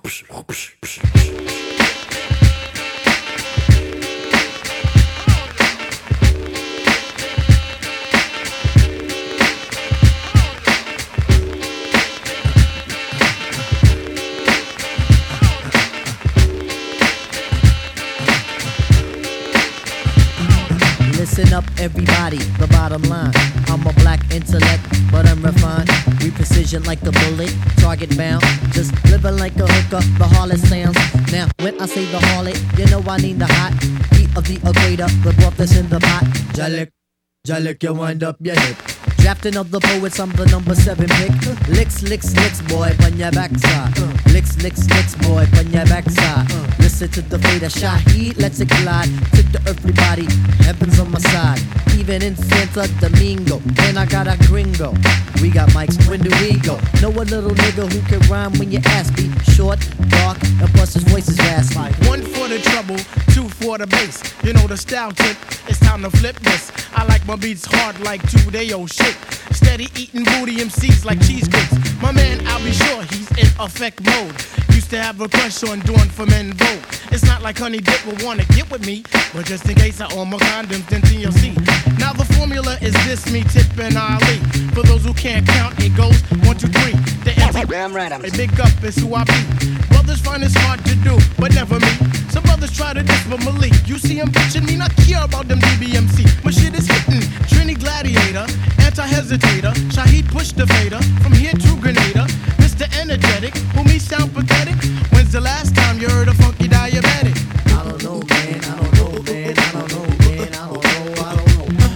Listen up, everybody, the bottom line. I'm a black intellect, but I'm refined. We precision like a bullet, target bound. Just living like a hooker, the harlot sounds. Now, when I say the harlot, you know I need the hot heat of the equator, the broth that's in the pot. Jalik, Jalik, you wind up your hip. Drafting of the poets, I'm the number 7 pick. Licks, licks, licks, boy, on your backside. Licks, licks, licks, boy, on your backside. Listen to the fate of Shaheed, let's it glide. Tip the earthly body, heaven's on my side. Even in Santo Domingo, and I got a gringo. We got mics, when do we go? Know a little nigga who can rhyme when you ask me. Short, dark, and plus his voice is raspy. One for the trouble, two for the bass. You know the style tip, it's time to flip this. I like my beats hard like 2-day-old shit. Steady eating booty MCs like cheesecakes. My man, I'll be sure he's in effect mode. Used to have a crush on doing for men vote. It's not like Honey Dip will wanna get with me, but just in case I own my condoms, then TLC. Now the formula is this, me, Tip, and Ali. For those who can't count, it goes 1, 2, 3. The Damn right, I'm a big up is who I be. Brothers find it's hard to do, but never me. Some brothers try to diss but Malik. You see him bitching me, not care about them DBMC. My shit is hitting. Trini Gladiator, anti-hesitator. Shaheed push the fader. From here to Grenada. Mr. Energetic, who me sound pathetic. When's the last time you heard a funky diabetic? I don't know, man, I don't know, man, I don't know, man, I don't know, I don't know.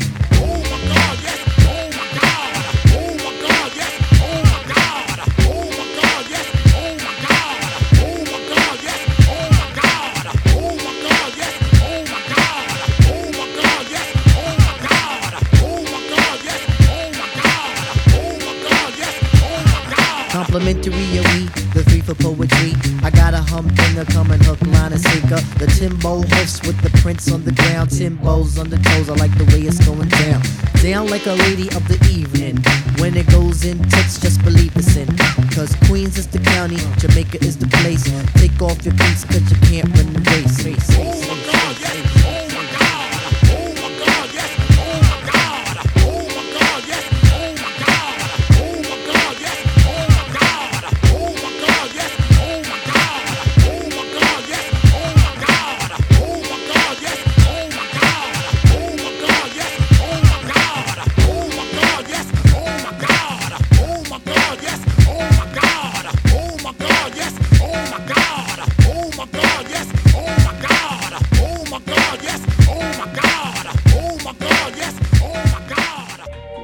Oh my God, yes. Oh my God. Oh my God, yes. Oh my God. Oh my God, yes. Oh my God. Oh my God, yes. Oh my God. Oh my God, yes. Oh my God. Oh my God, yes. Oh my God. Oh my God, yes. Oh my God. Oh my God, yes. Oh my God. Complimentary and we, the 3 for poetry. I got a humdinger coming, hook, line, and sinker. The Timbo hoofs with the prints on the ground. Timbo's on the toes, I like the way it's going down. Down like a lady of the evening. When it goes in tits, just believe it's in. Cause Queens is the county, Jamaica is the place. Take off your boots cause you can't run the race. Oh my God, yes. Oh my God. Oh my God, yes. Oh my God. Oh my God, yes. Oh my God. Oh my God, yes. Oh my God. Oh my God, yes. Oh my God. Oh my God, yes. Oh my God. Oh my God, yes. Oh my God. Oh my God, yes. Oh my God. Oh my God, yes. Oh my God. Oh my God, yes. Oh my God. Oh my God, yes. Oh my God. Oh my God, yes. Oh my God. Oh my God, yes. Oh my God. Oh my God, yes. Oh my God.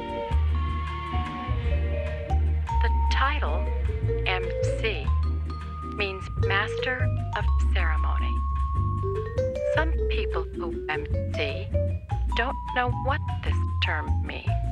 The title, MC, means Master of Ceremony. Some people who MC don't know what this term means.